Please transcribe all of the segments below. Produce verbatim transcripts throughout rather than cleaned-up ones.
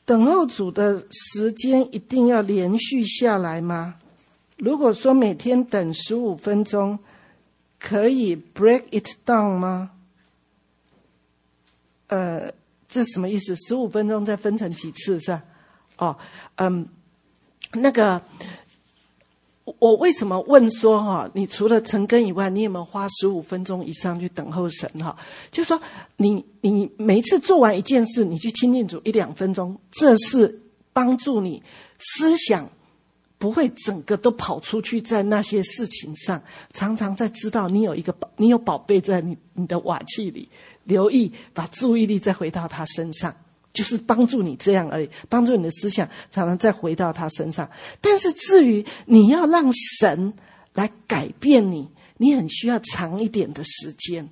等候主的时间一定要连续下来吗？如果说每天等十五分钟，可以 break it down 吗？呃，这什么意思？十五分钟再分成几次是吧？哦，嗯，那个，我为什么问说哈？你除了晨更以外，你有没有花十五分钟以上去等候神哈？就是说，你你每一次做完一件事，你去亲近主一两分钟，这是帮助你思想不会整个都跑出去在那些事情上，常常在知道你有一个你有宝贝在你你的瓦器里，留意把注意力再回到他身上。就是帮助你这样而已，帮助你的思想常常再回到他身上。但是至于你要让神来改变你，你很需要长一点的时间，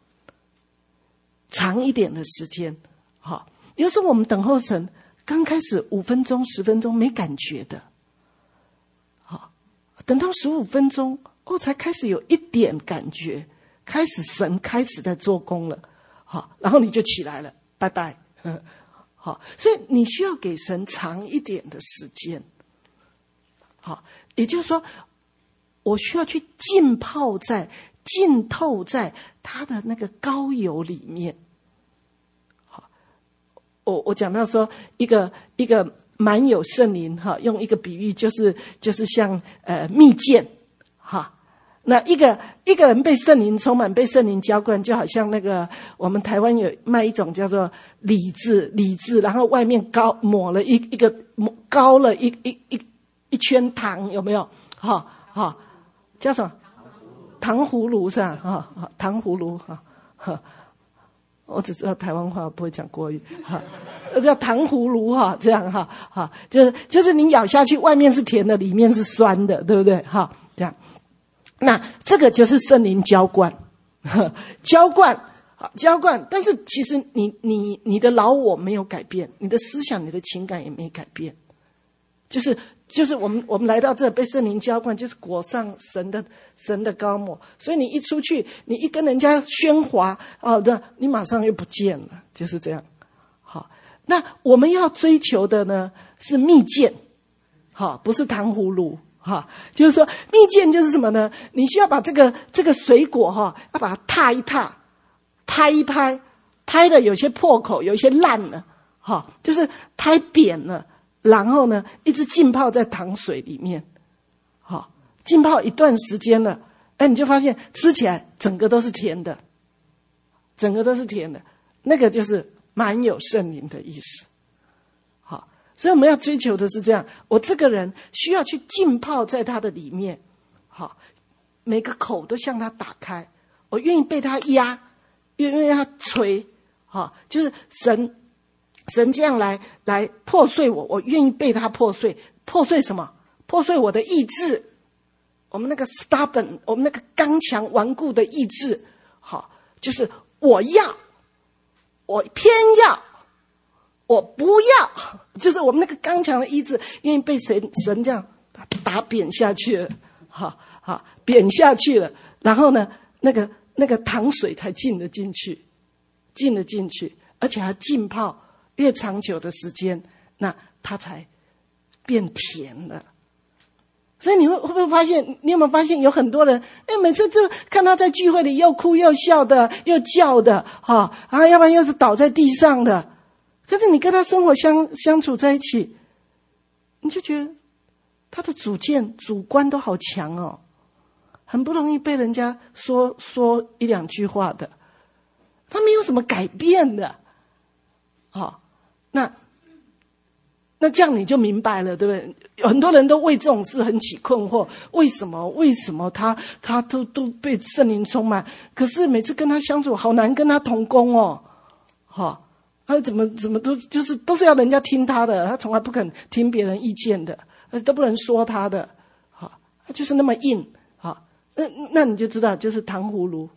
长一点的时间。好，有时候我们等候神，刚开始五分钟、十分钟没感觉的，好，等到十五分钟哦，才开始有一点感觉，开始神开始在做工了，好，然后你就起来了，拜拜。好，所以你需要给神长一点的时间。好，也就是说，我需要去浸泡在、浸透在他的那个膏油里面。好，我我讲到说，一个一个满有圣灵哈，用一个比喻，就是就是像呃蜜饯哈。那一个一个人被圣灵充满，被圣灵浇灌，就好像那个我们台湾有卖一种叫做李子，李子，然后外面膏抹了一一个膏了一一一一圈糖，有没有？哈哈，叫什么？糖葫芦是吧？哈，糖葫芦哈哈。我只知道台湾话，我不会讲国语哈。叫糖葫芦哈，这样哈哈，就是就是你咬下去，外面是甜的，里面是酸的，对不对？哈，这样。那这个就是圣灵浇灌，浇灌，浇灌。但是其实你你你的老我没有改变，你的思想、你的情感也没改变。就是就是我们我们来到这被圣灵浇灌，就是裹上神的神的膏抹。所以你一出去，你一跟人家喧哗哦，那你马上又不见了，就是这样。好，那我们要追求的呢是蜜饯，好，不是糖葫芦。哈，就是说蜜饯就是什么呢？你需要把这个这个水果哈，要把它踏一踏，拍一拍，拍的有些破口，有一些烂了，哈，就是拍扁了，然后呢，一直浸泡在糖水里面，好，浸泡一段时间了，哎，你就发现吃起来整个都是甜的，整个都是甜的，那个就是满有圣灵的意思。所以我们要追求的是这样，我这个人需要去浸泡在他的里面，好，每个口都向他打开，我愿意被他压，愿意让他捶，好，就是神，神这样来来破碎我，我愿意被他破碎，破碎什么？破碎我的意志，我们那个 stubborn， 我们那个刚强顽固的意志，好，就是我要，我偏要。我不要，就是我们那个刚强的意志，愿意被神神这样打扁下去了，好好扁下去了，然后呢，那个那个糖水才进得进去，进得进去，而且还浸泡越长久的时间，那它才变甜了。所以你会会不会发现，你有没有发现有很多人，哎，每次就看他在聚会里又哭又笑的，又叫的，哈啊，要不然又是倒在地上的。可是你跟他生活相相处在一起，你就觉得他的主见、主观都好强哦，很不容易被人家说说一两句话的，他没有什么改变的，哦，那那这样你就明白了，对不对？很多人都为这种事很起困惑，为什么？为什么他他都都被圣灵充满，可是每次跟他相处好难跟他同工哦，哈、哦。他怎么怎么都就是都是要人家听他的，他从来不肯听别人意见的，都不能说他的，好，他就是那么硬，好，那那你就知道就是糖葫芦，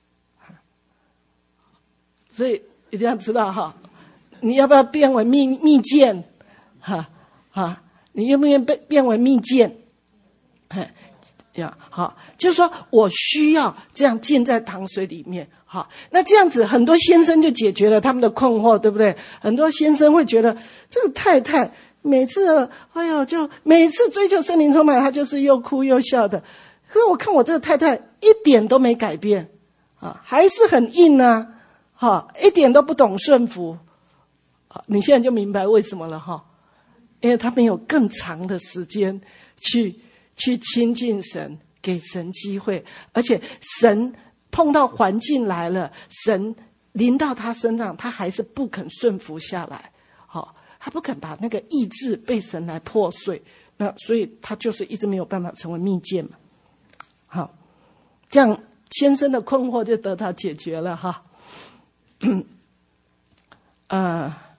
所以一定要知道哈，你要不要变为蜜蜜饯，哈哈，你愿不愿意变变为蜜饯？ 呀，好，就是说我需要这样浸在糖水里面。好，那这样子很多先生就解决了他们的困惑，对不对？很多先生会觉得这个太太每次，哎呦，就每次追求圣灵充满，她就是又哭又笑的。可是我看我这个太太一点都没改变啊，还是很硬啊，哈，一点都不懂顺服。啊，你现在就明白为什么了哈，因为她没有更长的时间去去亲近神，给神机会，而且神碰到环境来了，神临到他身上，他还是不肯顺服下来。好，他不肯把那个意志被神来破碎，那所以他就是一直没有办法成为蜜饯嘛。好，这样先生的困惑就得到解决了哈。呃